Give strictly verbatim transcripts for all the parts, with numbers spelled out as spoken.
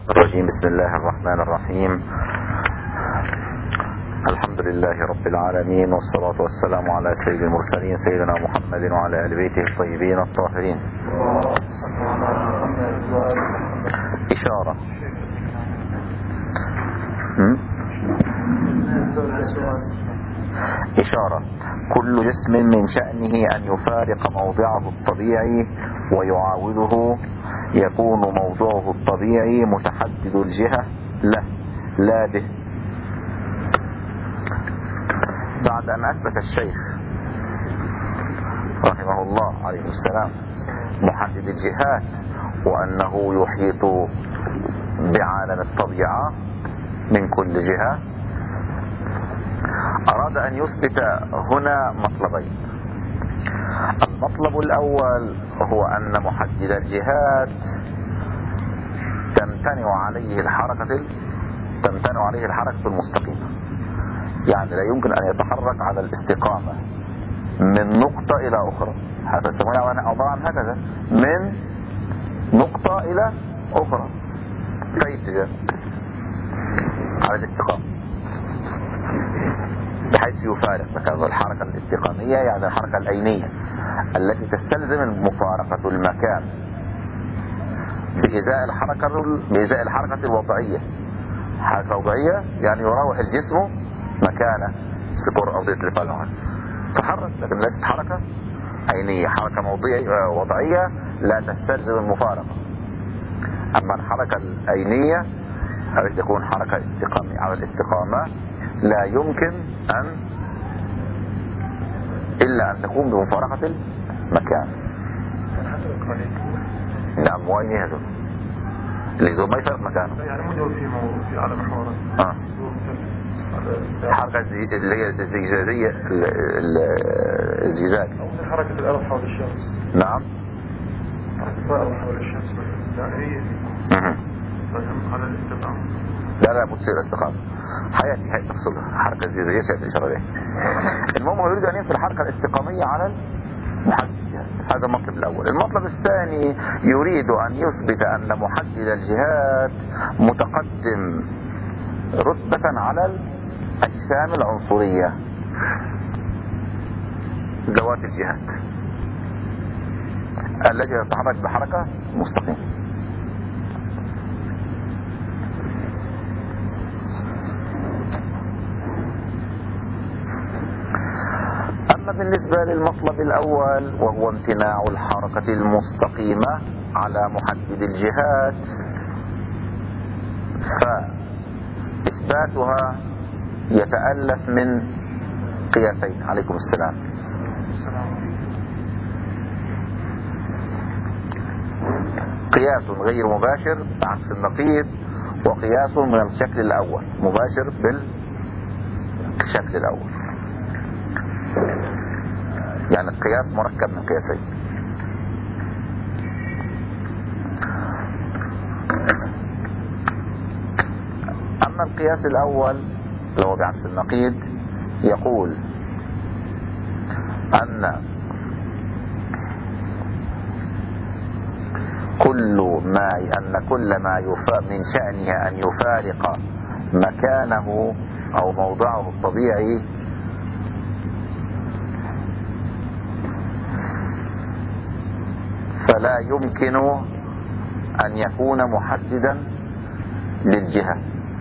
الرجيم. بسم الله الرحمن الرحيم. الحمد لله رب العالمين، والصلاة والسلام على سيد المرسلين سيدنا محمد وعلى آل بيته الطيبين الطاهرين. إشارة إشارة كل جسم من شأنه أن يفارق موضعه الطبيعي ويعاوده، يكون موضعه الطبيعي متحدد الجهة له لا به. بعد أن أثبت الشيخ رحمه الله عليه السلام محدد الجهات وأنه يحيط بعالم الطبيعة من كل جهة، أراد أن يثبت هنا مطلبين. المطلب الأول هو أن محدد الجهات تمتنع عليه الحركة تمتنع عليه الحركة المستقيمة، يعني لا يمكن أن يتحرك على الاستقامة من نقطة إلى أخرى. هذا السماء عبارة عن هكذا، من نقطة إلى أخرى في أي اتجاه على الاستقامة، بحيث يفارق مكان الحركة الاستقامية، يعني الحركة الأينية التي تستلزم مفارقة المكان بإزاء الحركة بإزاء الحركة الوضعية. حركة وضعية يعني يراوح الجسم مكانه سكور أو ضيط لفعله تحرك، لكن ليست حركة عينية. حركة موضعية وضعية لا تستلزم المفارقة. أما الحركة العينية التي تكون حركة استقامية على الاستقامة لا يمكن أن إلا أن تكون بمفارقة المكان. نعم، وين هذا اللي دول ما يفرق مكانه، يعني مو في في على محورات اه الحركة اللي هي الزجاجية الزجاج أو حركة الأرض حول الشمس. نعم، حركة الأرض حول الشمس دائرية مثلا على الاستقامة. لا لا بتصير استقامة حياتي هي تفصلها. حركة الزجاجية سيأتي الإشارة لها. المهم هو يريد أن ينفي الحركة الاستقامية على محدد الجهات. هذا المطلب الأول. المطلب الثاني يريد أن يثبت أن محدد الجهات متقدم رتبة على الأجسام العنصرية ذوات الجهات التي تتحرك بحركة مستقيمة. أما بالنسبة للمطلب الأول وهو امتناع الحركة المستقيمة على محدد الجهات، فإثباتها يتألف من قياسين. عليكم السلام. قياس غير مباشر عكس النقيض، وقياس من الشكل الأول مباشر بالشكل الأول. يعني القياس مركب من قياسين. أما القياس الأول اللي هو بعكس النقيض يقول أن كل ما أن كل ما من شأنها أن يفارق مكانه أو موضعه الطبيعي فلا يمكن أن يكون محددا للجهة.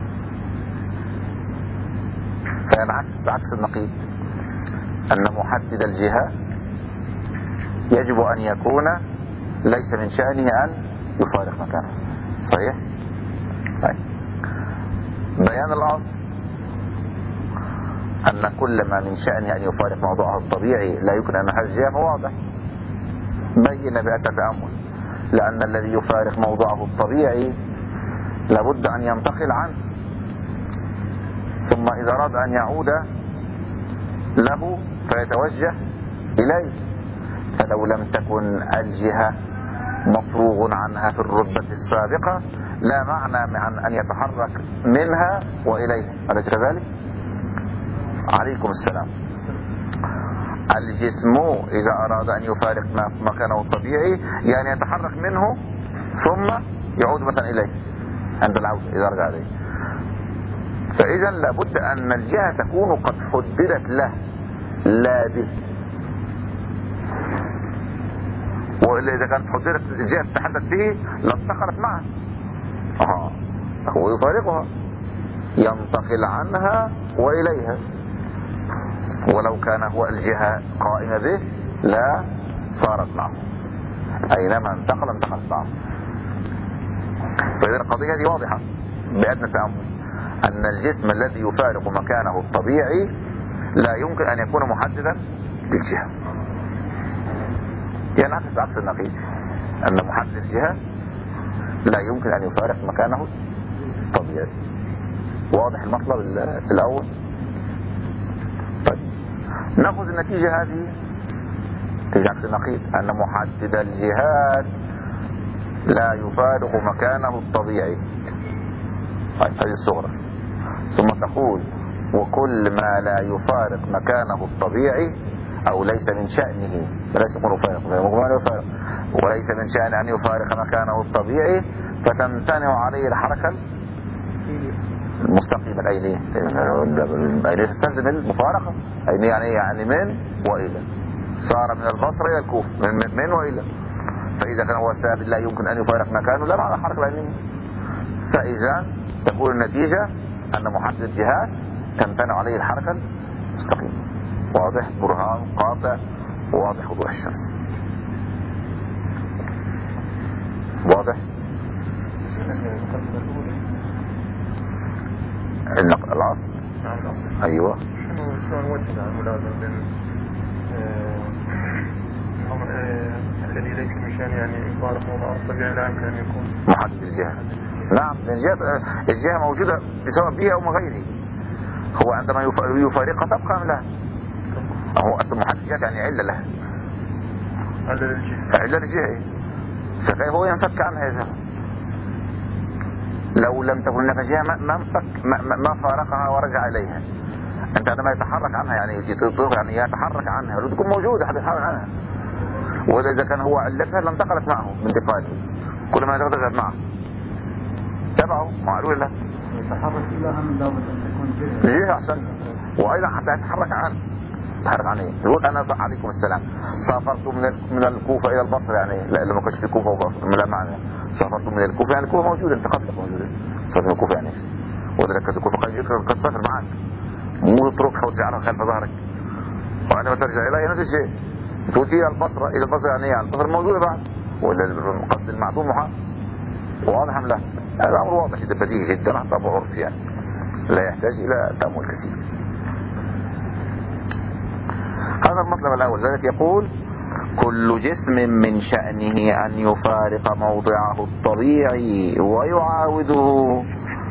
كان عكس بعكس النقيض، أن محدد الجهة يجب أن يكون ليس من شأنه أن يفارق مكانه. صحيح؟ طيب. بيان الأصل أن كل ما من شأنه أن يفارق موضوعه الطبيعي لا يمكن أن هذا الجهة فواضح بين بأن تتأمل، لأن الذي يفارق موضعه الطبيعي لابد أن ينتقل عنه، ثم إذا أراد أن يعود له فيتوجه إليه. فلو لم تكن الجهة مفروغ عنها في الرتبة السابقة لا معنى عن أن يتحرك منها وإليه. أليس كذلك؟ عليكم السلام. الجسم إذا أراد أن يفارق مكانه الطبيعي يعني يتحرك منه ثم يعود مثلا إليه، عند العودة إذا رجع إليه. فإذا لابد أن الجهة تكون قد حددت له لا به، وإلا إذا كانت حددت الجهة تتحدث به لانتقلت معه آه. هو يفارقها، ينتقل عنها وإليها، ولو كان هو الجهة قائمة به لا صارت معه، أينما انتقل انتقلت معه. فإذا القضية دي واضحة بأدنى تأمل، أن الجسم الذي يفارق مكانه الطبيعي لا يمكن أن يكون محددا للجهة، يعني عكس عكس النقيض، أن محدد الجهة لا يمكن أن يفارق مكانه الطبيعي. واضح المطلب الأول؟ طيب نأخذ النتيجة هذه تيجي عكس النقيض، أن محدد الجهات لا يفارق مكانه الطبيعي. طيب هذه الصغرى. ثم تقول وكل ما لا يفارق مكانه الطبيعي أو ليس من شأنه، ليس يكون يفارق وليس من شأن أن يفارق مكانه الطبيعي، فتمتنع عليه الحركة المستقيمة الأينية. الأينية تستلزم المفارقة، أينية يعني يعني من وإلى، صار من البصرة إلى الكوفة، من, من وإلى. فإذا كان هو ثابت لا يمكن أن يفارق مكانه لا معنى الحركة الأينية. فإذا تكون النتيجة أن محدد الجهات تمتنع عليه الحركة المستقيمة. واضح؟ برهان قاطع واضح وضوح الشمس. واضح؟ النقل العصر. نعم العصر. أيوة. شنو شلون نوجه الملازم بين الذي ليس من شأن يعني يفارق موضوع الطبيعي لا يمكن أن يكون محدد الجهة. نعم الجهة الجهة موجودة بسبب بها أو من غيره. هو عندما يفارقها تبقى لها. هو أصل محدد الجهة يعني علة لها. علة للجهة. علة للجهة. فكيف هو ينفك عنها إذا لو لم تكن لك جهة ما انفك ما, ما فارقها ورجع إليها. أنت عندما يتحرك عنها يعني يعني يتحرك عنها لو تكون موجودة حد يتحرك عنها. وإذا كان هو علتها لانتقلت معه من انتقاله، كل ما يتغير معه تبعه معلوم له يتحرك لها من لابد أن تكون جهة. جهة أحسن. وأيضا حتى يتحرك عنه. يتحرك عنه يقول أنا عليكم السلام سافرت من من الكوفة إلى البصرة، يعني لا لما كنت في الكوفة وبصرة من المعنى سافرت من الكوفة يعني الكوفة موجودة انتقلت موجودة سافرت من الكوفة يعني وذلك الكوفة قد سافر معك مو تتركها وتجعلها خلف ظهرك وعندما ترجع إليها نفس الشيء تقول إلى البصرة إلى البصرة يعني يعني البصرة موجودة بعد ولا قصد المعدوم محال. واضح أم لا؟ هذا أمر واضح جدا بديهي جدا حتى أبو عرف يعني لا يحتاج إلى تأمل كثير. هذا المطلب الأول. ذلك يقول كل جسم من شأنه أن يفارق موضعه الطبيعي ويعاوده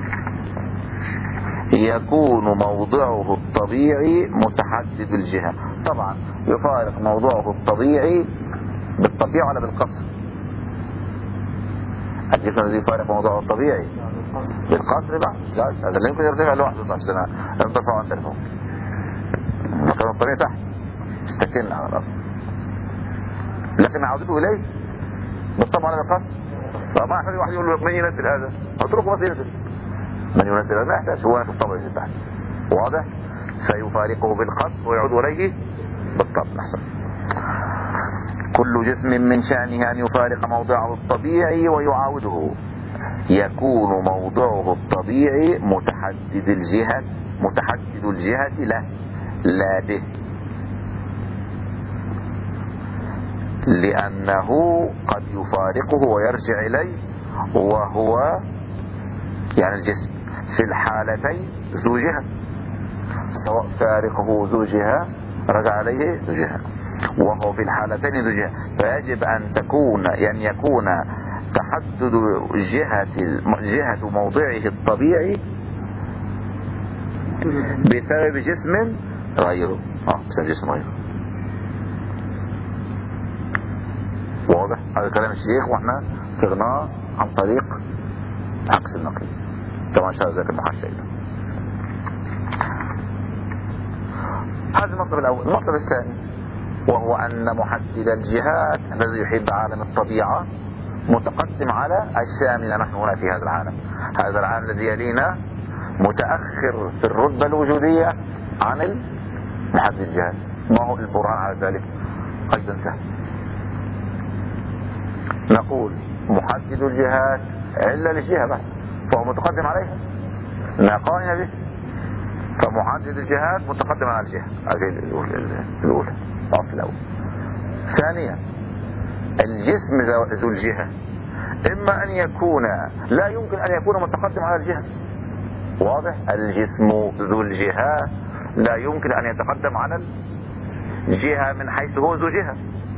يكون موضعه الطبيعي متحدد الجهة. طبعا يفارق موضعه الطبيعي بالطبيعة ولا بالقصر؟ الجسم الذي يفارق موضعه الطبيعي بالقصر بقى هذا لا يمكن يرتفع لوحده طبعا سنة لم ترفعه عن ترفعه مكان الطبيعي تحت استكن على الأرض، لكن عودته إليه بالطبع على القصر. فما يحتاج واحد يقول له من ينزل هذا اتركه بس ينزل من ينزل هذا ما يحتاج هو في الطبع ينزل تحت. واضح؟ فيفارقه بالقصر ويعود إليه بالطبع. أحسن. كل جسم من شأنه أن يفارق موضعه الطبيعي ويعاوده يكون موضعه الطبيعي متحدد الجهة متحدد الجهة له لا به، لأنه قد يفارقه ويرجع إليه وهو يعني الجسم في الحالتين ذو جهة، سواء فارقه ذو جهة رجع عليه ذو جهة وهو في الحالتين ذو جهة. فيجب أن تكون يعني يكون تحدد جهة جهة موضعه الطبيعي بسبب جسم غيره اه بسبب جسم غيره. واضح؟ هذا كلام الشيخ واحنا صرناه عن طريق عكس النقل كما شاء ذلك المحشى. هذا المطلب الأول. المطلب الثاني وهو أن محدد الجهات الذي يحيط بعالم الطبيعة متقدم على الشاملة. نحن هنا في هذا العالم، هذا العالم الذي يلينا متأخر في الرتبة الوجودية عن محدد الجهات. ما هو البرهان على ذلك؟ أيضا سهل. نقول محدد الجهات علة للجهة بس، فهو متقدم عليها لا قائمة به، فمحدد الجهات متقدم على الجهة. هذه الأولى، الأصل الأول. ثانيا الجسم ذو الجهة إما أن يكون، لا يمكن أن يكون متقدم على الجهة. واضح؟ الجسم ذو الجهة لا يمكن أن يتقدم على الجهة من حيث هو ذو جهة.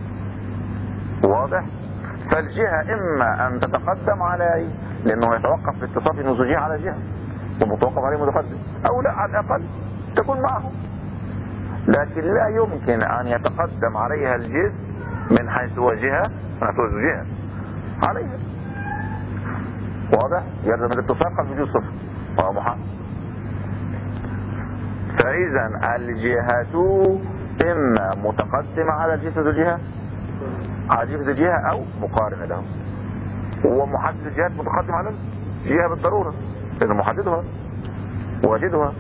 واضح؟ فالجهة إما أن تتقدم عليه لأنه يتوقف في اتصاف أنه ذو جهة على الجهة ومتوقف عليه متقدم، أو لا على الأقل تكون معه، لكن لا يمكن أن يتقدم عليها الجسم من حيث هو جهة من حيث هو ذو جهة عليها. واضح؟ يلزم الاتصال قبل وجود صفر وهو محال. فإذا الجهة إما متقدمة على الجسم ذو الجهة على الجسم ذو الجهة أو مقارنة له. هو محدد الجهات متقدم على الجهة بالضرورة لأنه محددها واجدها.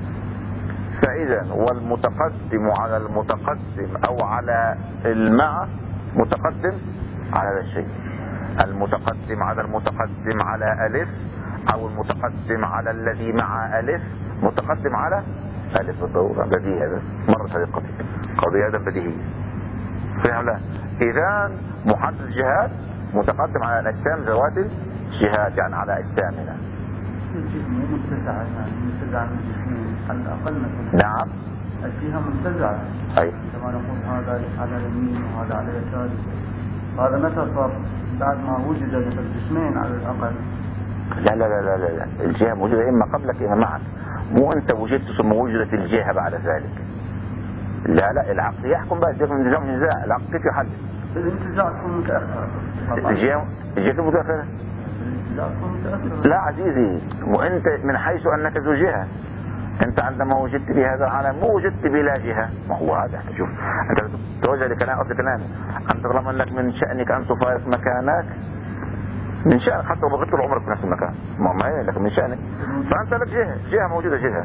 فإذا والمتقدم على المتقدم أو على المع متقدم على هذا الشيء. المتقدم على المتقدم على ألف، أو المتقدم على الذي مع ألف متقدم على ألف بالضرورة. بديهي هذا، مرت هذه القضية، قضية هذا بديهية صحيح لا؟ إذا محدد الجهات متقدم على الأجسام ذوات الجهات، يعني على السامنة. الجسم مو متسع، يعني متسع من الجسمين على الأقل مثلا. نعم. الجهة متسعة. أي. كما نقول هذا على اليمين وهذا على اليسار. هذا متى صار؟ بعد ما وجد الجسمين على الأقل. لا لا لا لا لا الجهة موجودة إما قبلك إما معك، مو أنت وجدت ثم وجدت الجهة بعد ذلك. لا لا العقل يحكم بقى الجهة من نظام النزاع. العقل كيف يحدد؟ الانتزاع تكون متأخرة. الجهة الجهة متأخرة. الانتزاع تكون متأخرة. لا عزيزي، وأنت من حيث أنك ذو جهة، أنت عندما وجدت بهذا العالم مو وجدت بلا جهة. ما هو هذا، شوف أنت توجه لكلام أصل كلامي، أنت طالما أنك من شأنك أن تفارق مكانك، من شأنك حتى لو بقيت طول عمرك في نفس المكان، ما ما هي لكن من شأنك، فأنت لك جهة، جهة موجودة جهة.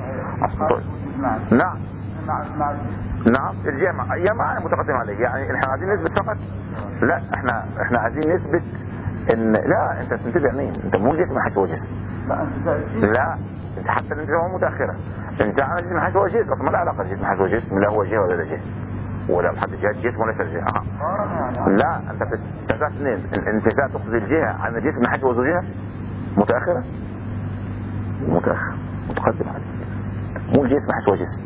نعم نعم الجهة مع يا معنا متقدم عليه، يعني احنا عايزين نثبت فقط. لا احنا احنا عايزين نثبت ان لا انت تنتبه مين، انت مو الجسم حيث هو جسم. لا انت لا انت حتى الانتباه متأخرة، انت على الجسم حيث هو جسم، ما له علاقة الجسم حيث هو جسم، لا هو جهة ولا لا جهة، ولا محدد جهة جسم ولا جهة. اه لا انت بتنتزع اثنين، الانتزاع تأخذ الجهة عن الجسم من حيث هو جهة متأخرة، متأخر متقدم عليه، مو الجسم حيث هو جسم.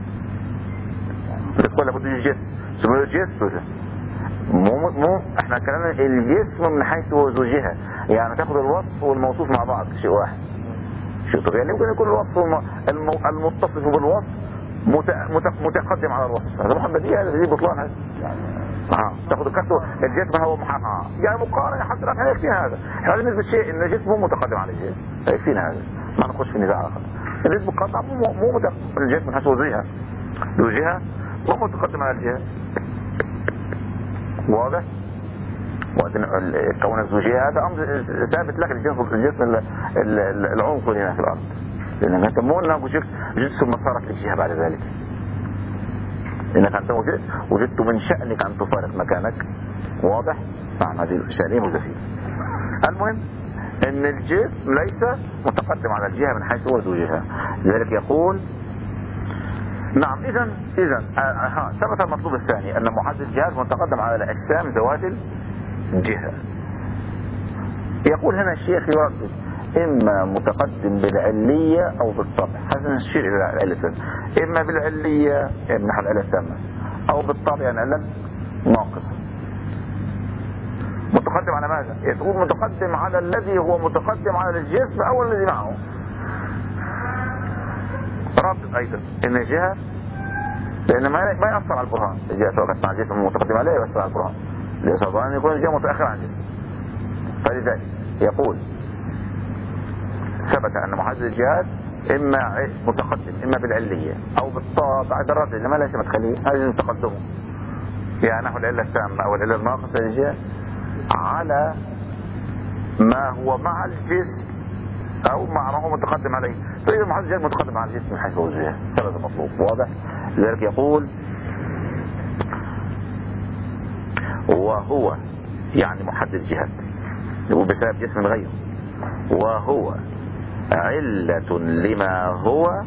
بتقول لابد من الجسم، ثم الجسم مو مو احنا كلامنا الجسم من حيث هو ذو جهة، يعني تاخد الوصف والموصوف مع بعض شيء واحد. شيء طبيعي يمكن يكون الوصف المتصف بالوصف متقدم على الوصف، هذا محمدية، هذا دي بطلان هذا. اه تاخد الكسر الجسم هو محقق، يعني مقارنة حتى لا يكفينا هذا. احنا لازم نثبت شيء ان الجسم مو متقدم على الجهة، يكفينا هذا، ما نخش في نزاع اخر. الجسم قطع مو مو متقدم، الجسم من حيث هو ذو جهة، ذو جهة مو متقدم على الجهة. واضح؟ كون الزوجية هذا أمر ثابت لك الجسم الجسم العنصري هنا في الأرض، لأنك أنت مو أنك وجدت وجدت ثم صارت الجهة بعد ذلك، لأنك أنت وجدت وجدت من شأنك أن تفارق مكانك. واضح؟ نعم هذه الشأنية مزفية. المهم أن الجسم ليس متقدم على الجهة من حيث هو ذو جهة، لذلك يقول نعم. إذا إذا ها ثبت المطلوب الثاني أن محدد الجهات متقدم على الأجسام ذوات الجهة. يقول هنا الشيخ يردد إما متقدم بالعلية أو بالطبع، هذا الشيء العلة، إما بالعلية من نحو العلة التامة أو بالطبع يعني علة ناقصة. متقدم على ماذا؟ يقول متقدم على الذي هو متقدم على الجسم أو الذي معه. رابط أيضا إن الجهة لأن ما ما يأثر على البرهان، الجهة سواء كانت مع الجسم المتقدم عليه يأثر على البرهان، لأسباب أن يكون الجهة متأخر عن الجسم. فلذلك يقول ثبت أن محدد الجهات إما متقدم إما بالعلية أو بالطابع الرد إنما ليس مدخلية، هذا تقدمه يعني نحو العلة التامة أو العلة الناقصة للجهة على ما هو مع الجسم أو مع ما هو متقدم عليه. فإذا محدد الجهات متقدم على الجسم من حيث الجهة ثبت المطلوب. واضح؟ لذلك يقول وهو يعني محدد الجهات يقول بسبب جسم غيره، وهو علة لما هو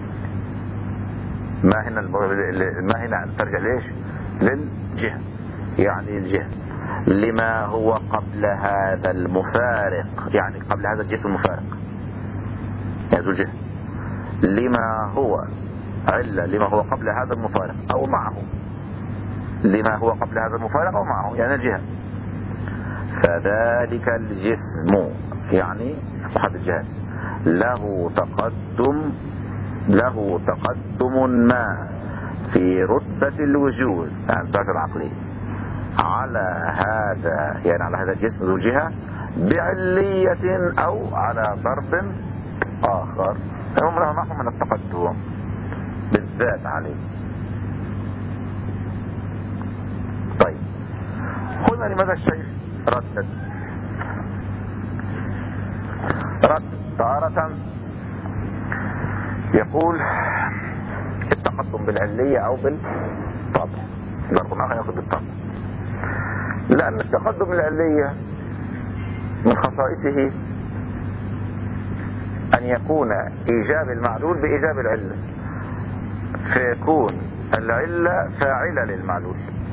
ما هنا ما هنا ترجع ليش؟ للجهة، يعني الجهة لما هو قبل هذا المفارق، يعني قبل هذا الجسم المفارق يعني ذو الجهة، لما هو علة لما هو قبل هذا المفارق أو معه، لما هو قبل هذا المفارق أو معه يعني الجهة. فذلك الجسم يعني محدد الجهات له تقدم له تقدم ما في رتبة الوجود يعني الذات العقلية على هذا يعني على هذا الجسم ذو الجهة بعلية أو على ضرب آخر هم له نحو من التقدم بالذات عليه. طيب قلنا لماذا الشيء ردد رد تارة يقول التقدم بالعلية أو بالطبع، ضرب آخر يأخذ بالطبع، لأن التقدم بالعلية من خصائصه أن يكون إيجاب المعلول بإيجاب العلة، فيكون العلة فاعلة للمعلول،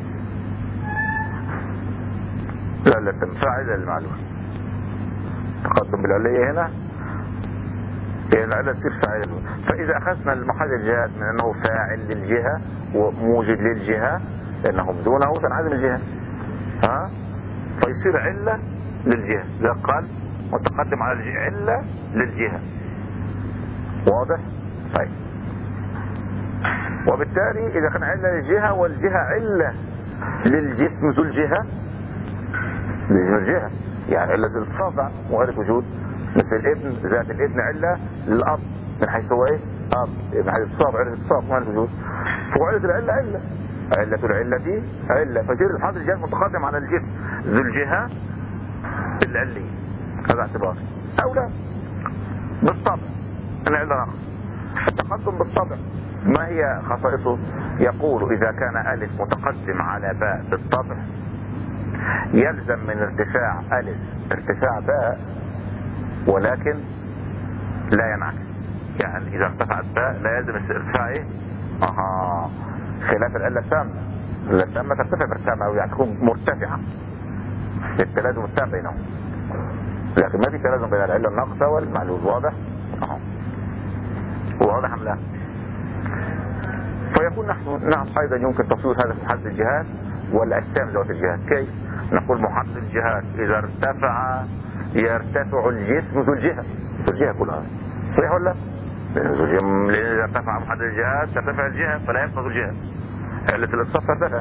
العلة فاعلة للمعلول. تقدم بالعلية هنا يعني العلة تصير فاعلة. فإذا أخذنا المحل الجهات من أنه فاعل للجهة وموجد للجهة لأنه بدونه تنعدم الجهة ها فيصير علة للجهة، إذا قال متقدم على الجهة علة للجهة. واضح؟ طيب وبالتالي إذا كان علة للجهة والجهة علة للجسم ذو الجهة لجسم الجهة يعني علة للصابع وغير وجود، مثل الابن ذات الابن علة للأب من حيث هو ايه؟ أب من حيث الصابع علة الصابع وغير وجود، فعلة العلة علة علة العلة علة فيصير الحاضر الجهة متقدم على الجسم ذو الجهة بالعلية، هذا اعتبار أو لا بالطبع العلة نقص. التقدم بالطبع ما هي خصائصه؟ يقول إذا كان ألف متقدم على باء بالطبع يلزم من ارتفاع ألف ارتفاع باء ولكن لا ينعكس، يعني إذا ارتفعت باء لا يلزم ارتفاع ايه؟ اها خلاف العلة التامة، العلة التامة ترتفع بارتفاع مئوي يعني تكون مرتفعة التلازم التام بينهم، لكن ما في تلازم بين العلة الناقصة والمعلول. واضح؟ اها واضح أم لا؟ فيقول نحن نعم أيضا يمكن تصوير هذا في محدد الجهات والأجسام ذوات الجهات. كيف؟ نقول محدد الجهات إذا ارتفع يرتفع الجسم ذو الجهة ذو الجهة كلها، صحيح ولا؟ لأن إذا ارتفع محدد الجهات ترتفع الجهة فلا يبقى ذو الجهة، علة الاتصاف ترتفع.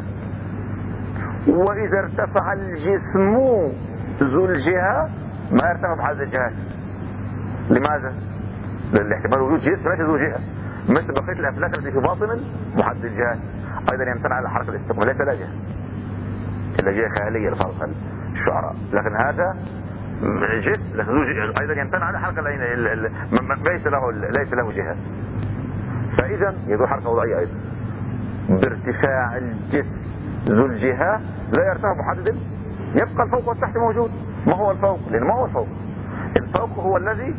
وإذا ارتفع الجسم ذو الجهة ما يرتفع محدد الجهات. لماذا؟ لأن احتمال وجود جسم ليس ذو جهة مثل بقية الأفلاك التي في باطن محدد الجهات أيضا يمتنع على حركة الاستقبال ليس لا جهة إلا جهة خيالية لفرق الشعراء، لكن هذا جسم أيضا يمتنع على حركة ليس له ليس له جهة. فإذا يدور حركة وضعية أيضا بارتفاع الجسم ذو الجهة لا يرتفع محدد، يبقى الفوق والتحت موجود. ما هو الفوق؟ لأن ما هو الفوق؟ الفوق هو الذي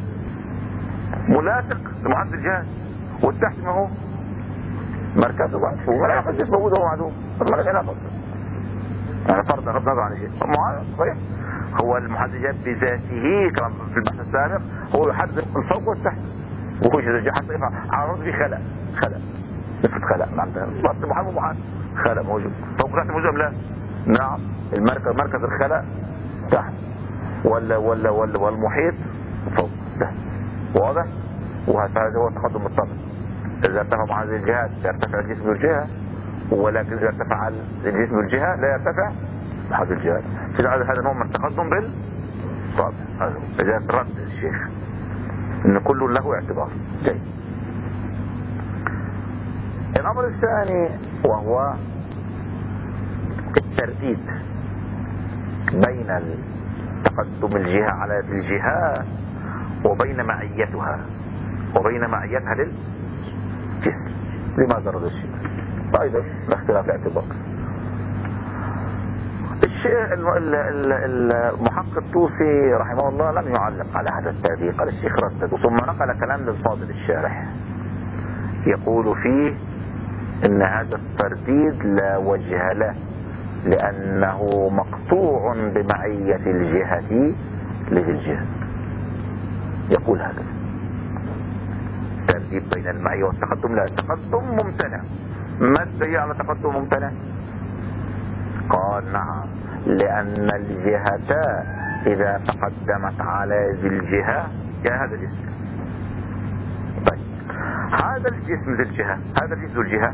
ملاصق لمحدد الجهات والتحت ما هو مركزه بعد فوق ولا ياخذ جسم موجود هو معدوم ما له علاقه يعني فرض غض النظر عن شيء صحيح. هو المحدد الجهات بذاته كما في البحث السابق هو يحدد الفوق والتحت وهو يجي حتى على الرد في خلق خلق نفس خلق معناتها فرض محدد محدد خلق موجود فوق تحت موجود لا نعم المركز مركز الخلق تحت ولا ولا ولا والمحيط فوق تحت. واضح؟ وهذا هو التقدم بالطبع. إذا ارتفع مع هذه الجهات يرتفع الجسم بالجهة ولكن إذا ارتفع الجسم بالجهة لا يرتفع مع هذه الجهات. هذا نوع من التقدم بالطبع. إذا رد الشيخ إن كل له اعتبار. جيد. الأمر الثاني وهو الترديد بين تقدم الجهة على ذي الجهة وبين معيتها وبين معيتها للجسم. لماذا رد الشيء؟ أيضا لاختلاف الاعتبار. الشيء المحقق الطوسي رحمه الله لم يعلق على هذا التعليق، قال الشيخ ردد، ثم نقل كلام للفاضل الشارح يقول فيه إن هذا الترديد لا وجه له لأنه مقطوع بمعية الجهة لذي الجهة. يقول هذا ترديد بين المعية والتقدم، لا، التقدم ممتنع. ما الدليل على تقدم ممتنع؟ قال نعم، لأن الجهة إذا تقدمت على ذي الجهة كان هذا الجسم. طيب هذا الجسم ذي الجهة، هذا الجسم ذي الجهة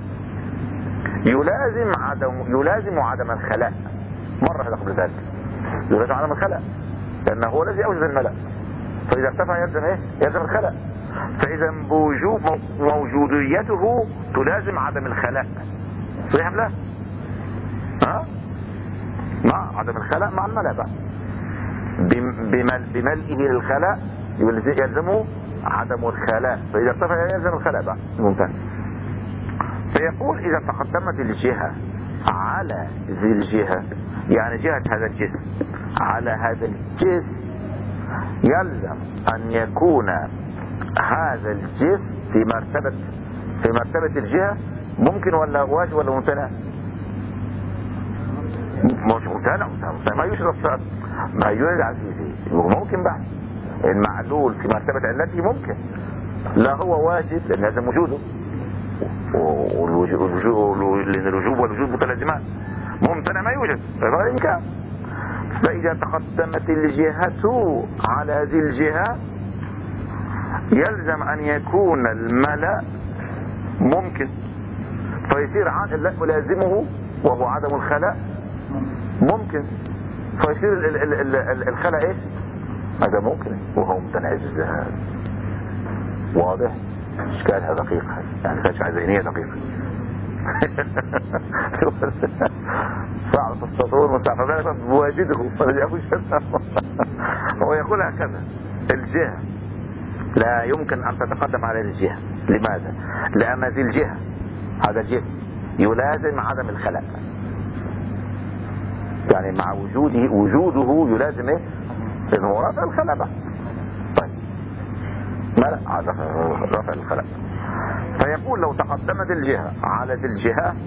يلازم عدم يلازم عدم الخلاء. مرة هذا قبل ذلك يلازم عدم الخلاء لأنه هو الذي أوجد الملأ، فإذا ارتفع يلزم إيه؟ يلزم الخلاء. فإذا بوجود موجوديته تلازم عدم الخلاء. صحيح لا؟ ها؟ مع عدم الخلاء مع الملأ بقى. بمل بملئه للخلاء يلزمه عدم الخلاء، فإذا ارتفع يلزم الخلاء بقى. ممتاز. فيقول إذا تقدمت الجهة على ذي الجهة، يعني جهة هذا الجسم على هذا الجسم، يلزم أن يكون هذا الجسم في مرتبة في مرتبة الجهة. ممكن ولا واجب ولا ممتنع؟ مش ممتنع. ما يوجد ما يوجد عزيزي ممكن بعد المعلول في مرتبة علته ممكن، لا هو واجب لأن هذا وجوده، لأن الوجوب والوجود متلازمان. ممتنع ما يوجد، فهذا إمكان. فإذا تقدمت الجهة على ذي الجهة يلزم أن يكون الملأ ممكن، فيصير ملازمه وهو عدم الخلاء ممكن، فيصير الخلاء ايش؟ هذا ممكن وهو ممتنع الجزاء. واضح؟ اشكالها دقيقة، يعني فاشعة ذهنية دقيقة. صعب التطور مستعفى بواجده هو يقول هكذا: الجهة لا يمكن أن تتقدم على الجهة. لماذا؟ لأن ذي الجهة هذا الجسم يلازم عدم الخلاء، يعني مع وجوده وجوده يلازم ايه؟ لأنه هو رفع الخلاء بقى. طيب ما لا رفع الخلاء. فيقول لو تقدمت الجهة على ذي الجهة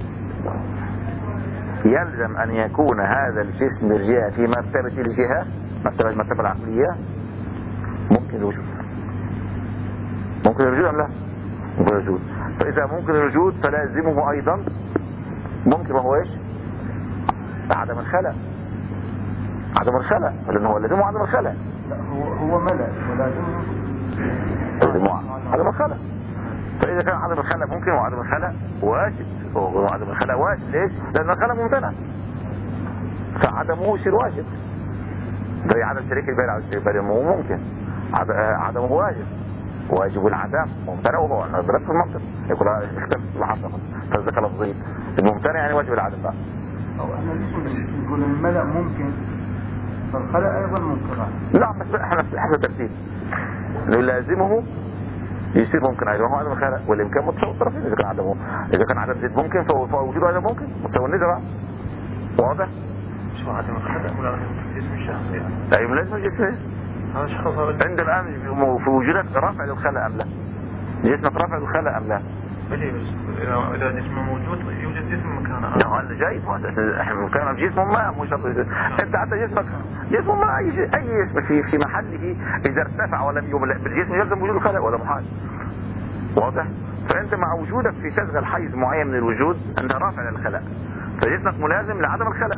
يلزم أن يكون هذا الجسم الجهة في مرتبة الجهة، مرتبة المرتبة العقلية، ممكن الوجود. ممكن الوجود أم لا؟ ممكن الوجود. فإذا ممكن الوجود فلازمه أيضا ممكن، وهو إيش؟ عدم الخلاء. عدم الخلاء لأنه هو لازمه عدم الخلاء. لا هو هو ملأ ولازمه عدم الخلاء. فإذا كان عدم الخلاء ممكن وعدم الخلاء واجب، وعدم الخلاء واجب ليش؟ لأن الخلاء ممتنع، فعدمه يصير واجب. زي عدم شريك البيع على الشريك البيع ممكن، عدمه واجب. واجب العدم ممتنع، وهو ضربت في المنطق يقول اختلف الحصر فالذكر لفظي الممتنع يعني واجب العدم بقى. أو احنا نقول الملأ ممكن فالخلاء أيضا ممكن. لا بس احنا حسب ترتيب لازمه يصير ممكن ايضا هو عدم الخلاء، والامكان متساوي الطرفين. اذا كان عدمه اذا كان عدم زيد ممكن فوجوده ايضا ممكن متساوي النسبة. واضح؟ شو عدم الخلاء ولا جسم الشخص يعني؟ ايوه لازم الجسم. هذا شخص عند الان في وجودك رفع الخلاء ام لا؟ جسمك رفع الخلاء ام لا؟ بلي بس اذا جسمه موجود يوجد جسم مكانه. لا هذا جاي، احنا بنتكلم في جسم ما مش انت حتى جسمك جسم ما اي شيء، اي جسم في في محله اذا ارتفع ولم يملأ بالجسم يلزم وجود الخلاء ولا محال. واضح؟ فانت مع وجودك في تشغل حيز معين من الوجود انت رافع للخلاء، فجسمك ملازم لعدم الخلاء.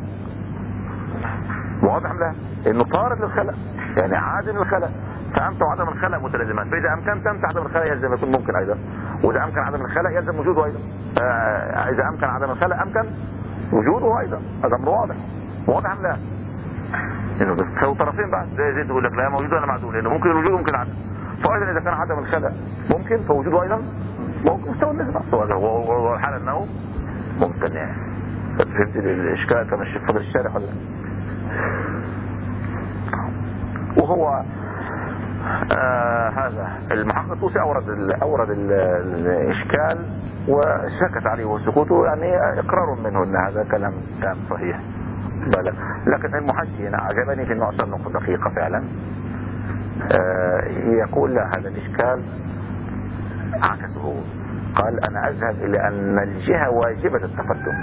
واضح لا؟ انه طارد للخلاء يعني عادم للخلاء، فأنت وعدم الخلاء متلازمان. فإذا أمكنت أنت عدم الخلاء يلزم يكون ممكن أيضا، وإذا أمكن عدم الخلاء يلزم وجوده أيضا. آه إذا أمكن عدم الخلاء أمكن وجوده أيضا. هذا أمر واضح. واضح أم لا؟ إنه بتساوي طرفين بعد زي زي تقول لك لا موجود ولا معدوم، لأنه ممكن الوجود ممكن عدم. فأيضا إذا كان عدم الخلاء ممكن فوجوده أيضا ممكن مستوى النسبة. والحالة أنه ممكن يعني. فهمت الإشكال كما فضل الشارح ولا؟ وهو آه هذا المحقق الطوسي أورد ال أورد ال الإشكال وسكت عليه، وسكوته يعني إقرار منه أن هذا كلام كان صحيح. بلى. لكن المحشي هنا عجبني في أنه أصل نقطة دقيقة فعلا. آه يقول لا، هذا الإشكال عكسه، قال أنا أذهب إلى أن الجهة واجبة التقدم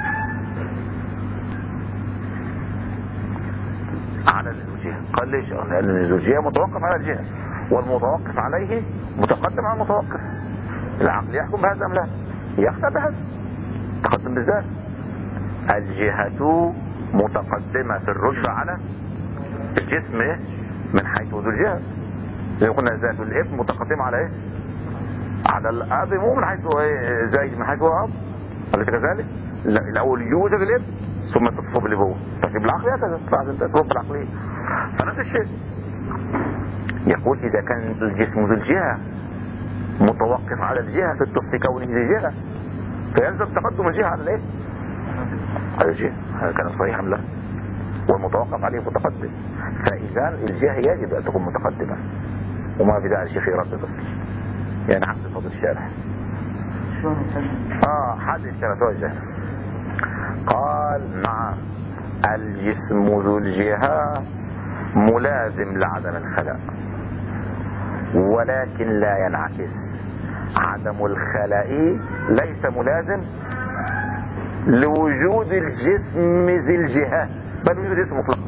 على الزوجية. قال ليش؟ لأن الزوجية متوقف على الجهة، والمتوقف عليه متقدم على المتوقف. العقل يحكم بهذا أم لا؟ يقتضي بهذا تقدم بالذات. الجهة متقدمة في الرتبة على الجسم من حيث ذو الجهة. زي قلنا ذات الابن متقدمة على ايه؟ على الاب، مو من حيث ايه زي من حيث هو اب. أليس كذلك؟ الاول يوجد الابن ثم تصفه بالابوه، لكن بالعقلية هكذا بعد انت تروح بالعقلية. فنفس الشيء يقول اذا كان الجسم ذو الجهة متوقف على الجهة في اتصال كونه ذو الجهة، فيلزم تقدم الجهة على الايه؟ على الجهة. هذا كلام صحيح ام لا؟ والمتوقف عليه متقدم، فاذا الجهة يجب ان تكون متقدمة، وما بدأ الشيخ يرد بس يعني حد صوت الشارع. شلون يحدد؟ اه حد الشارع توجه. قال نعم، الجسم ذو الجهة ملازم لعدم الخلاء، ولكن لا ينعكس. عدم الخلاء ليس ملازم لوجود الجسم ذي الجهة، بل وجود الجسم مطلق.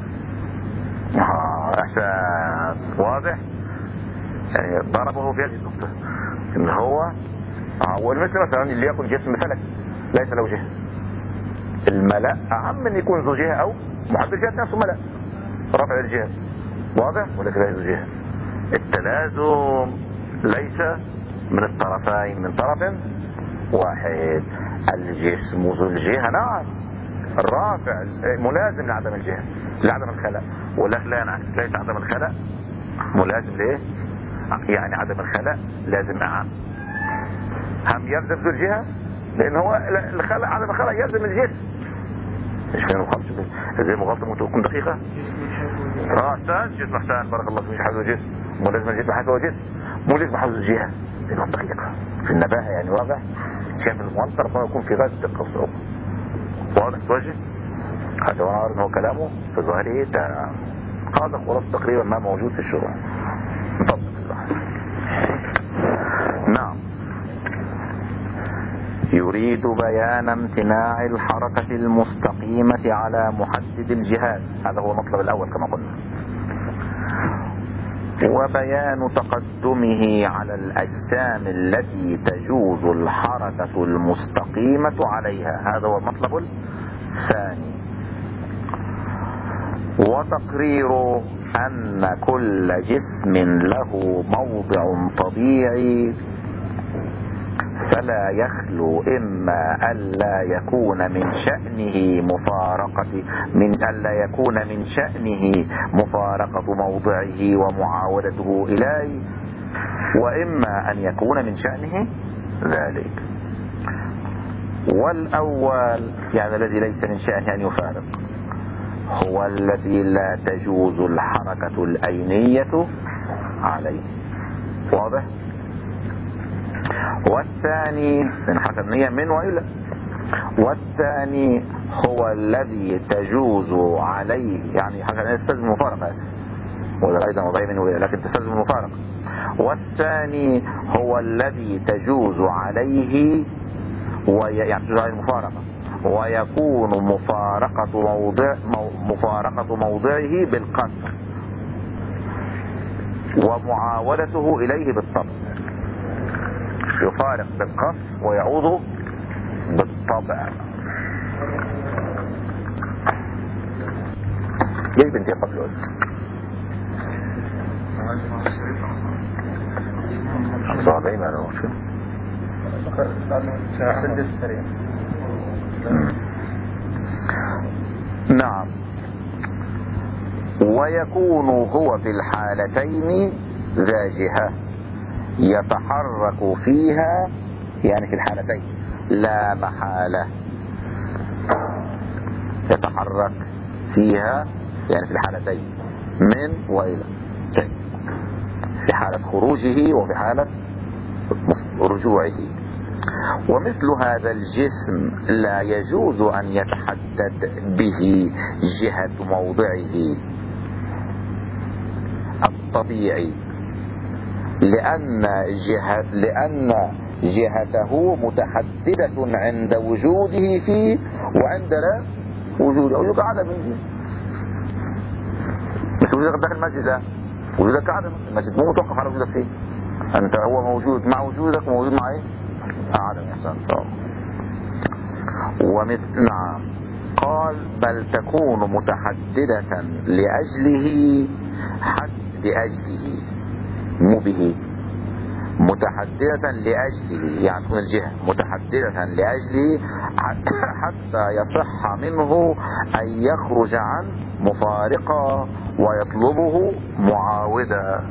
اه احسان واضح. يعني ضربه في هذه النقطة ان هو والمثل مثلا اللي يكون جسم فلك ليس له جهة. الملأ اهم من يكون ذو جهة او محدد جهة نفسه ملأ رفع الجهة، واضح ولكن لا ذو جهة. التلازم ليس من الطرفين، من طرف واحد. الجسم ذو الجهة نعم الرافع ملازم لعدم الجهة لعدم الخلاء، ولكن لا ينعكس. ليس عدم الخلاء ملازم ليه؟ يعني عدم الخلاء لازم أعام. هم يلزم ذو الجهة لأن هو الخلاء عدم الخلاء يلزم الجسم. مش فاهم الخلط زي مغلطة ممكن تكون دقيقة. اه استاذ جسم احسان بارك الله فيك حفظ الجسم، مو لازم الجسم حفظ الجسم، مو لازم حفظ الجهة لأنه دقيقة في النباهة يعني واضح. شايف المنطر ما يكون في غاية الدقة والصعوبة. واضح توجه؟ هذا وانا هو كلامه في ظاهره تمام. هذا خلاص تقريبا ما موجود في الشروع. نطبق الله. نعم. يريد بيان امتناع الحركة المستقيمة على محدد الجهات، هذا هو المطلب الأول كما قلنا. وبيان تقدمه على الأجسام التي تجوز الحركة المستقيمة عليها، هذا هو المطلب الثاني. وتقرير أن كل جسم له موضع طبيعي فلا يخلو إما ألا يكون من شأنه مفارقة من ألا يكون من شأنه مفارقة موضعه ومعاودته إليه، وإما أن يكون من شأنه ذلك. والأول يعني الذي ليس من شأنه أن يفارق هو الذي لا تجوز الحركة الأينية عليه، واضح؟ والثاني من حسب من وإلى. والثاني هو الذي تجوز عليه يعني حسب تستلزم المفارقة اسف ولا أيضا وضعي من وإلى لكن تستلزم المفارقة. والثاني هو الذي تجوز عليه وي... يعني تجوز عليه المفارقة ويكون مفارقة موضع مفارقة موضعه بالقصر ومعاودته إليه بالطبع. يفارق بالقص ويعود بالطبع. ليه بنتي قبل الوقت صعبين ما له شو نعم. ويكون هو في الحالتين ذا جهة يتحرك فيها يعني في الحالتين لا محالة يتحرك فيها يعني في الحالتين من وإلى، في حالة خروجه وفي حالة رجوعه. ومثل هذا الجسم لا يجوز أن يتحدد به جهة موضعه الطبيعي، لأن جهة لأن جهته متحددة عند وجوده فيه وعند لا وجوده وجود عدمه. مش وجودك داخل المسجد، لا، وجودك عدم، المسجد مو متوقف على وجودك فيه، أنت هو موجود مع وجودك وموجود مع إيه؟ عدم. إحسان. ومثل نعم قال بل تكون متحددة لأجله حد لأجله مو به، متحددة لأجله يعني تكون الجهة متحددة لأجله حتى يصح منه أن يخرج عن مفارقة ويطلبه معاودا.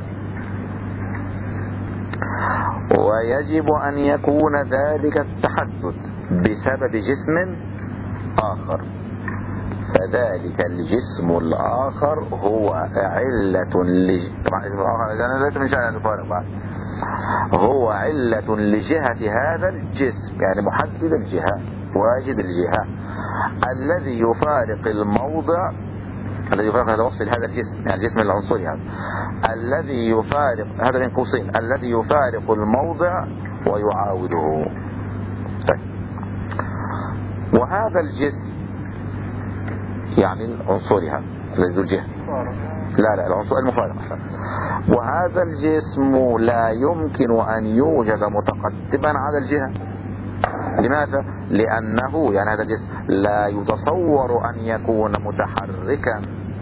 ويجب أن يكون ذلك التحدد بسبب جسم آخر، فذلك الجسم الآخر هو علة لج... طبعا الجسم الآخر ليس من شأن أن نفارق بعد، هو علة لجهة هذا الجسم، يعني محدد الجهة واجد الجهة الذي يفارق الموضع، الذي يفارق هذا وصف لهذا الجسم، يعني الجسم العنصري هذا الذي يفارق هذا بين قوسين الذي يفارق الموضع ويعاوده. طيب. وهذا الجسم يعني العنصري هذا الذي ذو الجهة، لا لا العنصر المفارق أحسن. وهذا الجسم لا يمكن أن يوجد متقدما على الجهة. لماذا؟ لأنه يعني هذا الجسم لا يتصور أن يكون متحركا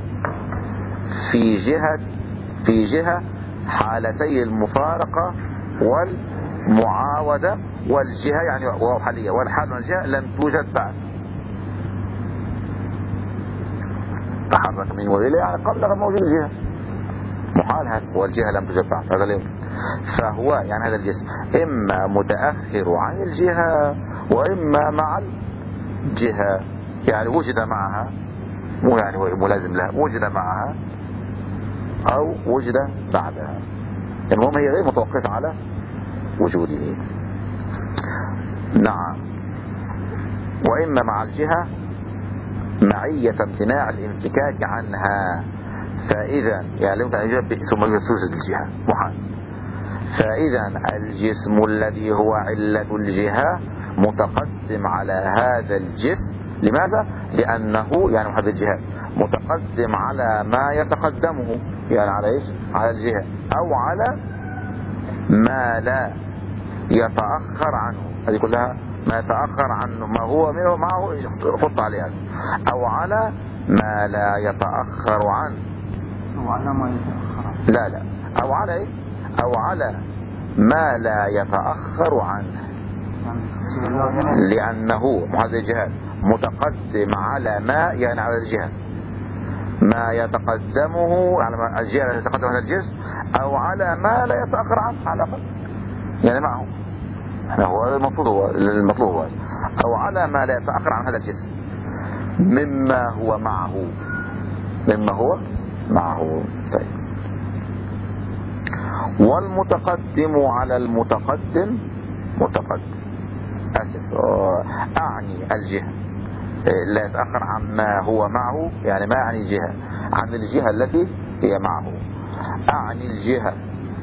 في جهة في جهة حالتي المفارقة والمعاودة، والجهة يعني وهو حالية، والحال والجهة لم توجد بعد. تحرك من وإلى يعني قبل غير موجود الجهة، محال هذا، والجهة لم توجد بعد، هذا اليوم. فهو يعني هذا الجسم إما متأخر عن الجهة وإما مع الجهة، يعني وجد معها، مو يعني ملازم لها، وجد معها أو وجد بعدها، المهم هي غير متوقفة على وجوده. نعم. وإما مع الجهة معية امتناع الانفكاك عنها، فإذا يعني يمكن أن يوجد ثم يوجد الجهة محال. فإذا الجسم الذي هو علة الجهة متقدم على هذا الجسم. لماذا؟ لأنه يعني هذه الجهة متقدم على ما يتقدمه، يعني على إيش؟ على الجهة، أو على ما لا يتأخر عنه، هذه كلها ما يتأخر عنه، ما هو منه معه خط عليها، أو على ما لا يتأخر عنه، أو على ما يتأخر عنه. لا لا أو على إيه؟ أو على ما لا يتأخر عنه، لأنه هذه الجهات متقدم على ما يعني على الجهة ما يتقدمه، على الجهة التي يتقدم على الجسم، أو على ما لا يتأخر عنه على الأقل، يعني معه هو المطلوب هو المطلوب هو أو على ما لا يتأخر عن هذا الجسم مما هو معه مما هو معه. طيب. والمتقدم على المتقدم متقدم أسف أعني الجهة لا يتأخر عن ما هو معه، يعني ما أعني الجهة عن الجهة التي هي معه، أعني الجهة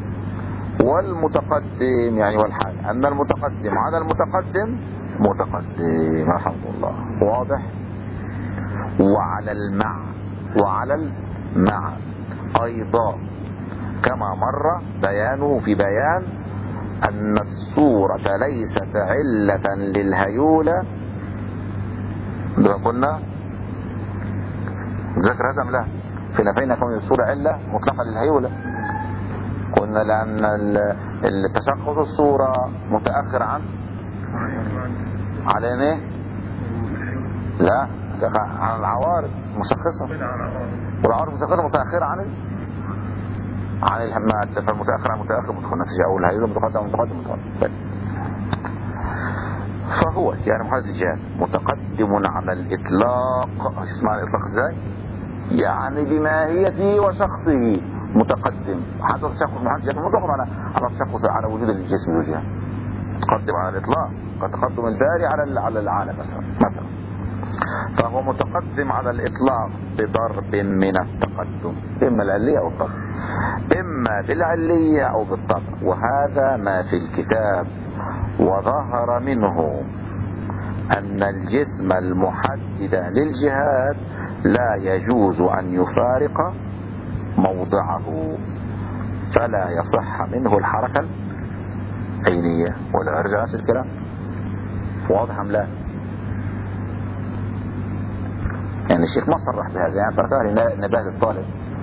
والمتقدم يعني والحال، أن المتقدم على المتقدم متقدم. الحمد لله واضح. وعلى المع وعلى المع أيضا كما مر بيانه في بيان أن الصورة ليست علة للهيولة. عندما قلنا ذكر هذا أم لا؟ في نفينا كون الصورة علة مطلقة للهيولة، قلنا لأن التشخص الصورة متأخر عن على ايه؟ لا عن العوارض مشخصة، والعوارض مشخصة متأخرة عن عن الهمات، فالمتأخر عن متأخر متقدم نفسه، أو الهيولة متقدم متقدم متقدم. فهو يعني محدد الجهات متقدم على الإطلاق. اسمع الإطلاق ازاي؟ يعني بماهيته وشخصه متقدم. هذا التشخص محدد متقدم على على التشخص على وجود الجسم وجهه، متقدم على الاطلاق كتقدم الباري على على العالم مثلا مثلا فهو متقدم على الاطلاق بضرب من التقدم، اما العليه او الطبع، اما بالعليه او بالطبع. وهذا ما في الكتاب. وظهر منه ان الجسم المحدد للجهات لا يجوز ان يفارق موضعه، فلا يصح منه الحركة العينية. ولا ارجع نفس الكلام، واضح ام لا؟ يعني الشيخ ما صرح بهذا، يعني فكان نباه الطالب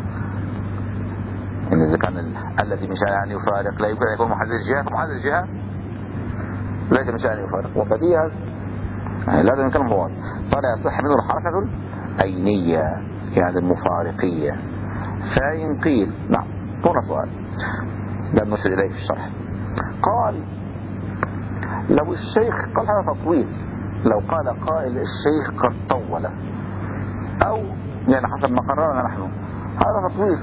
ان اذا كان ال... الذي مشان ان يفارق لا يمكن ان يكون محدد الجهة، فمحدد الجهة ليس مشان ان يفارق، وبديهة يعني لازم يكون هو، فلا يصح منه الحركة العينية يعني المفارقية. فإن قيل، نعم هنا سؤال لم نشر إليه في الشرح، قال لو الشيخ قال هذا تطويل، لو قال قائل الشيخ قد طول، أو يعني حسب ما قررنا نحن هذا تطويل،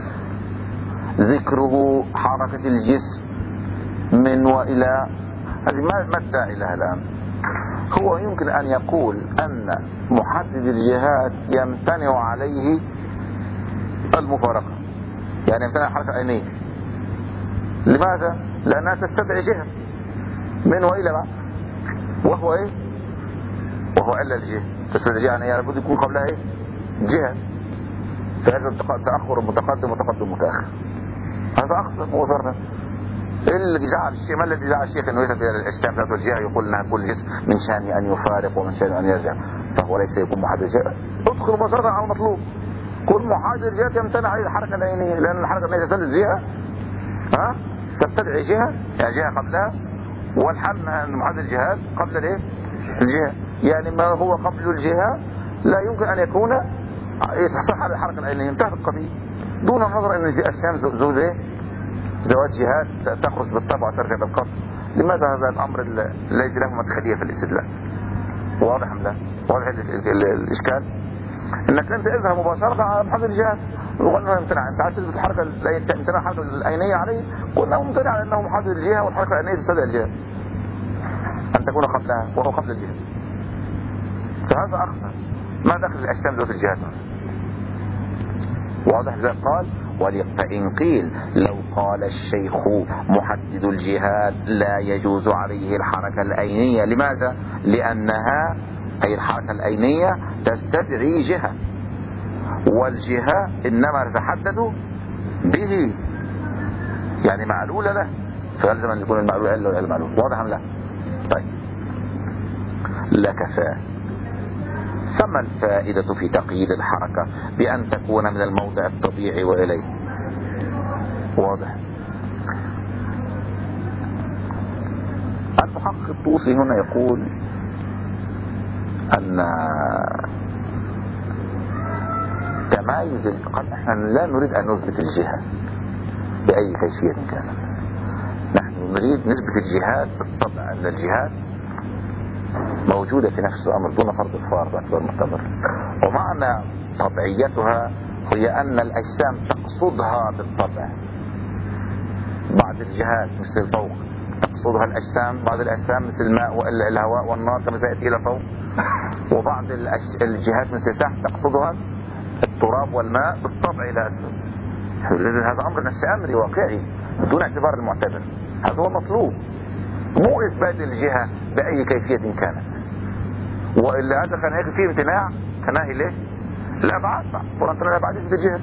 ذكره حركة الجسم من وإلى، هذه ما الداعي لها الآن. هو يمكن أن يقول أن محدد الجهات يمتنع عليه المفارقة، يعني يمتنع الحركة العينية. لماذا؟ لأنها تستدعي جهة من وإلى بعد، وهو إيه؟ وهو إلا الجهة تستدعي جهة، يعني لابد يكون قبلها إيه؟ جهة. فهذا التأخر المتقدم وتقدم متأخر، هذا أقصى وصرنا. اللي جعل الشيء، ما الذي جعل الشيخ انه يثبت الاجسام ذات الجهه، يقول انها كل جسم من شان ان يفارق ومن شان ان يرجع، فهو ليس يكون محدد الجهه. ادخل مباشره على المطلوب، كل محدد الجهه يمتنع عليه الحركه العينيه، لان الحركه العينيه تستدعي الجهه، ها تستدعي جهه، يعني جهه قبلها، والحل ان محدد الجهات قبل الايه؟ الجهه، يعني ما هو قبل الجهه لا يمكن ان يكون يتصح على الحركه العينيه، انتهت القضيه، دون النظر ان الاشياء زوج ايه؟ زواج جهات تخرج بالطبع وترجع بالقصد. لماذا هذا الامر ليس له مدخليه في الاستدلال؟ واضح ام لا؟ واضح الاشكال؟ انك انت اذهب مباشره على محدد الجهات وقلنا يمتنع، انت عايز تثبت الحركه يمتنع الحركه العينيه عليه، قلنا ممتنع لانه محدد الجهه والحركه العينيه تستدعي الجهه ان تكون قبلها وهو قبل الجهه، فهذا اقصى ما دخل الاجسام ذات الجهات. واضح؟ ذلك قال فإن قيل لو قال الشيخ محدد الجهات لا يجوز عليه الحركة العينية، لماذا؟ لأنها أي الحركة العينية تستدعي جهة، والجهة إنما تتحدد به، يعني معلولة له، فلازم أن يكون المعلول إلا ولا المعلول. واضح أم لا؟ طيب لكفى. ثم الفائدة في تقييد الحركة بأن تكون من الموضع الطبيعي وإليه. واضح؟ المحقق الطوسي هنا يقول أن تمايز، قال احنا لا نريد أن نثبت الجهة بأي كيفية كانت، نحن نريد نثبت الجهات بالطبع، أن الجهات موجودة في نفس الأمر دون فرض الفار باعتبار المعتبر، ومعنى طبيعيتها هي أن الأجسام تقصدها بالطبع، بعض الجهات مثل الفوق تقصدها الأجسام، بعض الأجسام مثل الماء والهواء والنار كما سيأتي إلى فوق، وبعض الجهات مثل تحت تقصدها التراب والماء بالطبع إلى أسفل. هذا أمر نفسي أمري واقعي دون اعتبار المعتبر، هذا هو مطلوب، مو إثبات الجهة بأي كيفية كانت، وإلا هذا كان هيك فيه امتناع كناهي ليه؟ الأبعاد، قرآن ترى الأبعاد يثبت الجهة،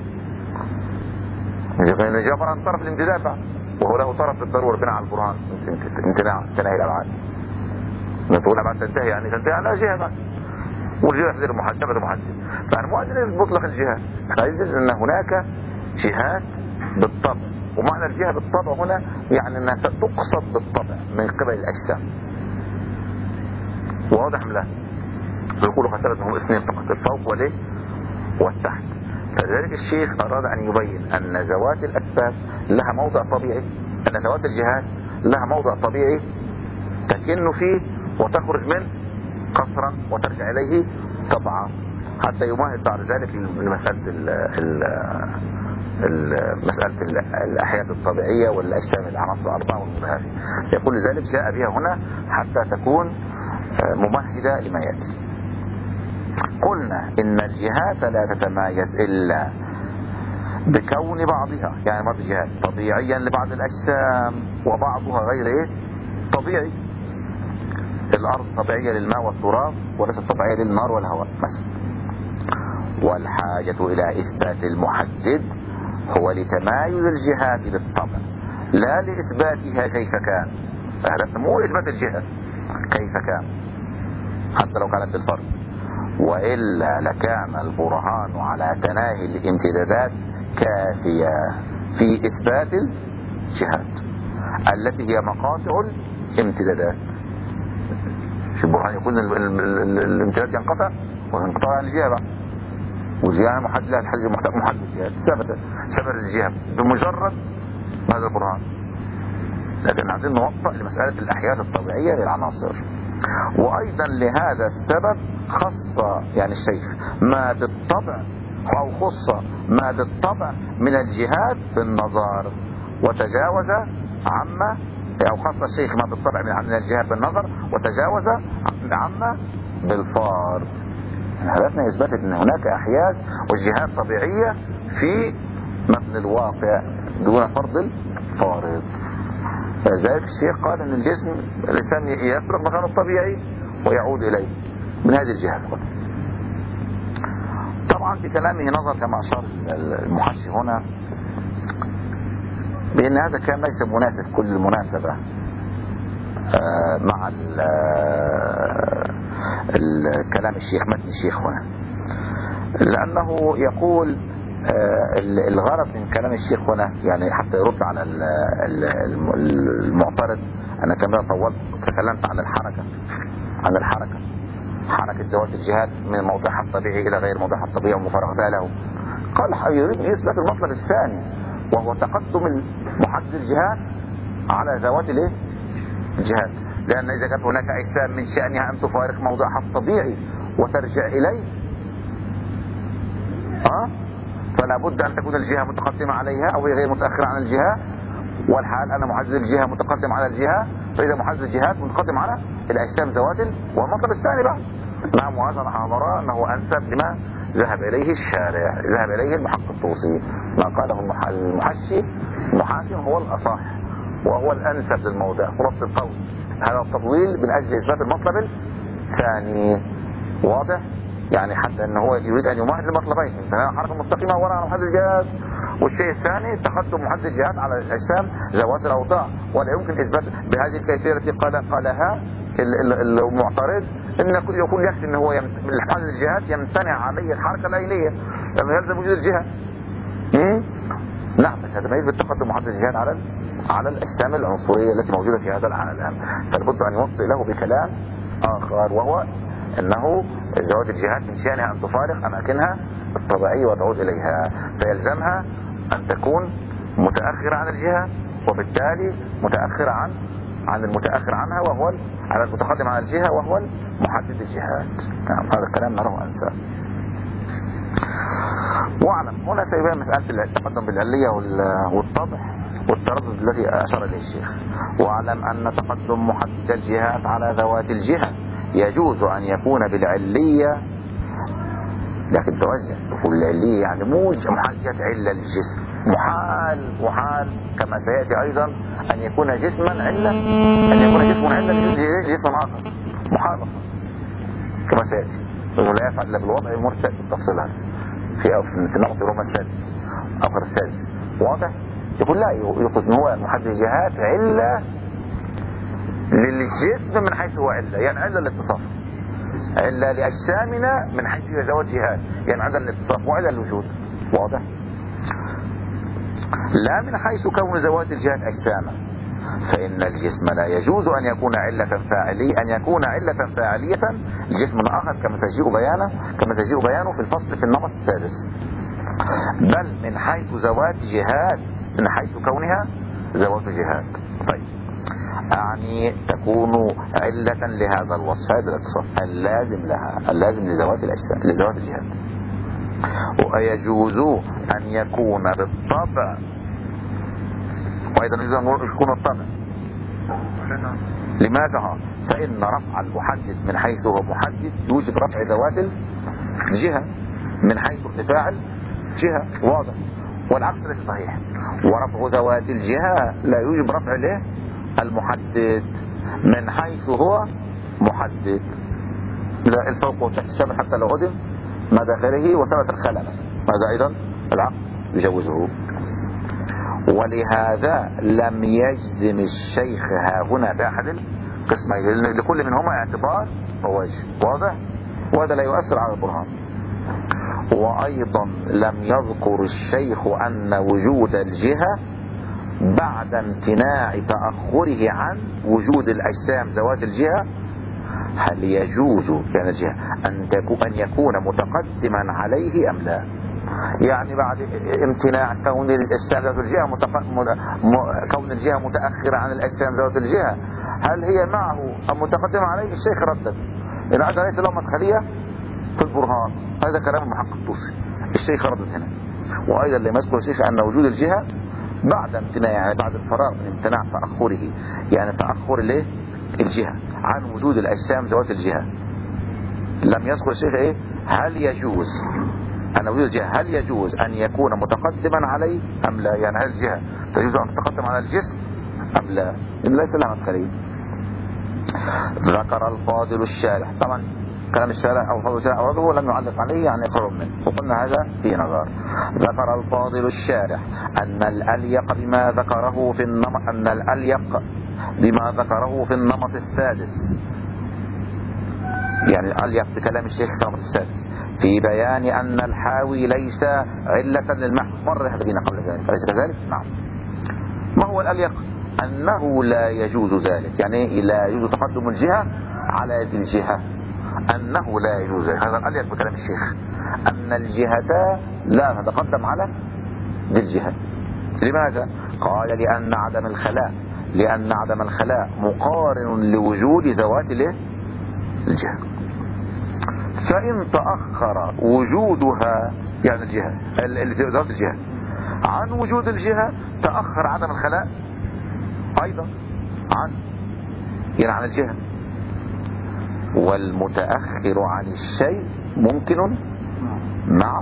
جاب عن طرف الامتداد بعد، وهو له طرف بالضرورة بناء على البرهان، امتناع كناهي الأبعاد، نقول الأبعاد تنتهي يعني تنتهي على جهة بعد، والجهة غير محددة محددة، فأنا مو عايزين مطلق الجهة، احنا عايزين أن هناك جهات بالطبع، ومعنى الجهة بالطبع هنا يعني أنها تقصد بالطبع من قبل الأجسام. واضح لا؟ يقولوا خسرت أنهم اثنين فقط، الفوق والإيه والتحت. فلذلك الشيخ أراد أن يبين أن ذوات الأسباب لها موضع طبيعي، أن ذوات الجهات لها موضع طبيعي تكن فيه وتخرج منه قصرا وترجع إليه طبعا، حتى يمهد بعد ذلك لمسألة ال ال ال مسألة الأحياء الطبيعية والأجسام العناصر الأربعة والمتهافي. يقول لذلك جاء بها هنا حتى تكون ممهدة لما يأتي. قلنا إن الجهات لا تتمايز إلا بكون بعضها، يعني بعض الجهات طبيعيا لبعض الأجسام وبعضها غير إيه؟ طبيعي. الأرض طبيعية للماء والتراب وليست طبيعية للنار والهواء مثلا. والحاجة إلى إثبات المحدد هو لتمايز الجهات بالطبع لا لإثباتها كيف كان. هذا مو إثبات الجهة كيف كان حتى لو كانت بالفرد، وإلا لكان البرهان على تناهي الامتدادات كافية في إثبات الجهات التي هي مقاطع الامتدادات. شو البرهان يكون الامتداد ينقطع وينقطع عن الجهة بقى، والجهة محدد لها محدد الجهات ثبت ثبت الجهة بمجرد هذا البرهان. لكن عايزين نوطأ لمسألة الأحياء الطبيعية للعناصر. وأيضا لهذا السبب خص يعني الشيخ ما بالطبع أو خص ما بالطبع من الجهات بالنظر، وتجاوز عما أو خص الشيخ ما بالطبع من الجهات بالنظر وتجاوز عما بالفار. هدفنا إثبات أن هناك أحياز وجهات طبيعية في متن الواقع دون فرض الفارض. فذلك الشيخ قال أن الجسم الإنسان يترك مكانه الطبيعي ويعود إليه من هذه الجهات. طبعا في كلامه نظر كما أشار المحشي هنا بأن هذا كان ليس مناسب كل المناسبة مع الكلام الشيخ متن الشيخ هنا، لأنه يقول الغرض من كلام الشيخ هنا يعني حتى يرد على المعترض. أنا كما طولت تكلمت عن الحركة عن الحركة حركة ذوات الجهات من موضعها الطبيعي إلى غير موضعها الطبيعي ومفارقتها له. قال يريد يثبت المطلب الثاني وهو تقدم محدد الجهات على ذوات الجهات، لأن إذا كانت هناك أجسام من شأنها أن تفارق موضعها الطبيعي وترجع إليه أه؟ فلا بد أن تكون الجهة متقدمة عليها أو هي غير متأخرة عن الجهة، والحال أن محدد الجهة متقدم على الجهة، فإذا محدد الجهات متقدم على الأجسام ذوات. والمطلب الثاني بقى نعم وهذا نرى أنه أنسب لما ذهب إليه الشارع ذهب إليه المحقق الطوسي. ما قاله المحشي المحاكم هو الأصح وهو الأنسب للموضع. خلاصة القول هذا التطويل من أجل إثبات المطلب الثاني. واضح؟ يعني حتى أنه هو يريد أن يمهد لمطلبين، حركة مستقيمة وراء محدد الجهات، والشيء الثاني تقدم محدد الجهات على الأجسام ذوات الأوضاع. ولا يمكن إثبات بهذه الكيفية التي قال قالها المعترض أن يكون يكفي أن هو محدد الجهات يمتنع عليه الحركة الأيلية لأنه يلزم وجود الجهة. نعم بس هذا ما يثبت تقدم محدد الجهات على على الأجسام العنصرية التي موجودة في هذا العالم. فلابد أن يوصي له بكلام آخر وهو أنه ذوات الجهات من شأنها أن تفارق أماكنها الطبيعية وتعود إليها، فيلزمها أن تكون متأخرة عن الجهة وبالتالي متأخرة عن عن المتأخر عنها وهو على المتقدم على الجهة وهو محدد الجهات. نعم هذا الكلام نراه أنسى. واعلم هنا سيبان مسألة التقدم بالعلية والطبع والتردد الذي أشار إليه الشيخ. واعلم أن تقدم محدد الجهات على ذوات الجهة يجوز أن يكون بالعلية، لكن توجه تقول العلية يعني مو محدد علة للجسم، محال محال كما سيأتي أيضا أن يكون جسما علة أن يكون جسم علة لجسم آخر، محال كما سيأتي. ولا يفعل إلا بالوضع المرتد بالتفصيل هذا في في نقطة الروم السادس آخر السادس. واضح؟ يقول لا يقول إن هو محدد جهات علة للجسم من حيث هو علة، يعني علة الاتصاف، علة لأجسامنا من حيث هي ذوات جهات، يعني علة الاتصاف وعلة الوجود. واضح؟ لا من حيث كون ذوات الجهات أجساما، فإن الجسم لا يجوز أن يكون علة فاعلية أن يكون علة فاعلية لجسم آخر كما تجيء بيانه كما تجيء بيانه في الفصل في النمط السادس، بل من حيث ذوات جهات من حيث كونها ذوات جهات. طيب أعني تكون علة لهذا الوصف، هذا الاتصاف اللازم لها، اللازم لذوات الأجسام، لذوات الجهات. ويجوز أن يكون بالطبع، وأيضا يجوز أن يكون الطبع. لماذا؟ فإن رفع المحدد من حيث هو محدد يوجب رفع ذوات الجهة من حيث ارتفاع الجهة، واضح. والعكس ليس صحيح، ورفع ذوات الجهة لا يوجب رفع له المحدد من حيث هو محدد. لا الفوق والتحت الشامل حتى لو عدم ما داخله وثبت الخلل مثلا، هذا أيضا العقل يجوزه. ولهذا لم يجزم الشيخ ها هنا بأحد القسمين، لكل منهما اعتبار ووجه، واضح، وهذا لا يؤثر على البرهان. وأيضا لم يذكر الشيخ أن وجود الجهة بعد امتناع تأخره عن وجود الأجسام ذوات الجهة هل يجوز يعني الجهة أن أن يكون متقدما عليه أم لا. يعني بعد امتناع كون الأجسام ذات الجهة متق... م... كون الجهة متأخرة عن الأجسام ذات الجهة هل هي معه أم متقدمة عليه؟ الشيخ ردد إن هذا ليس له مدخلية في البرهان، هذا كلام المحقق الطوسي. الشيخ ردد هنا. وأيضا لما يذكر الشيخ أن وجود الجهة بعد امتناع، يعني بعد الفراغ من امتناع تأخره، يعني تأخر الايه الجهة عن وجود الأجسام ذوات الجهة، لم يذكر الشيخ ايه هل يجوز أن وجود الجهة هل يجوز أن يكون متقدما عليه أم لا، يعني هل الجهة تجوز أن تتقدم على الجسم أم لا، إن ليس لها مدخلية. ذكر الفاضل الشارح، طبعا كلام الشارح أو فضل الشارح أوضه لم يعلق عليه يعني قرب منه، وقلنا هذا في نظر. ذكر الفاضل الشارح أن الأليق بما ذكره في النمط أن الأليق بما ذكره في النمط السادس، يعني الأليق بكلام الشيخ في النمط السادس في بيان أن الحاوي ليس علة للمحو، مر بنا قبل ذلك أليس كذلك؟ نعم. ما هو الأليق؟ أنه لا يجوز ذلك، يعني لا يجوز تقدم الجهة على ذي الجهة، أنه لا يجوز ذلك. هذا الأليق بكلام الشيخ أن الجهة لا تتقدم على ذي الجهة. لماذا؟ قال لأن عدم الخلاء لأن عدم الخلاء مقارن لوجود ذوات الجهة، فإن تأخر وجودها يعني الجهة ذوات الجهة عن وجود الجهة تأخر عدم الخلاء أيضا عن يعني عن الجهة. والمتأخر عن الشيء ممكن معه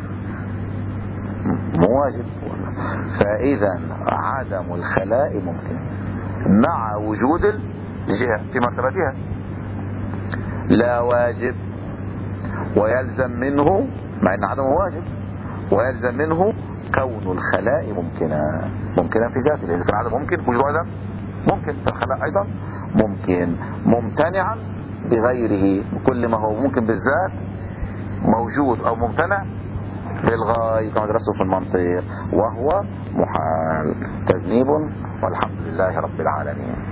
مواجب، فإذا عدم الخلاء ممكن مع وجود الجهة في مرتبتها لا واجب، ويلزم منه مع أن عدمه واجب ويلزم منه كون الخلاء ممكنا ممكنا في ذاته، لأن كان عدم ممكن وجود عدم ممكن، فالخلاء أيضا ممكن ممتنعا بغيره، كل ما هو ممكن بالذات موجود أو ممتنع بالغاية كما درسته في المنطق، وهو محال. تذنيب والحمد لله رب العالمين.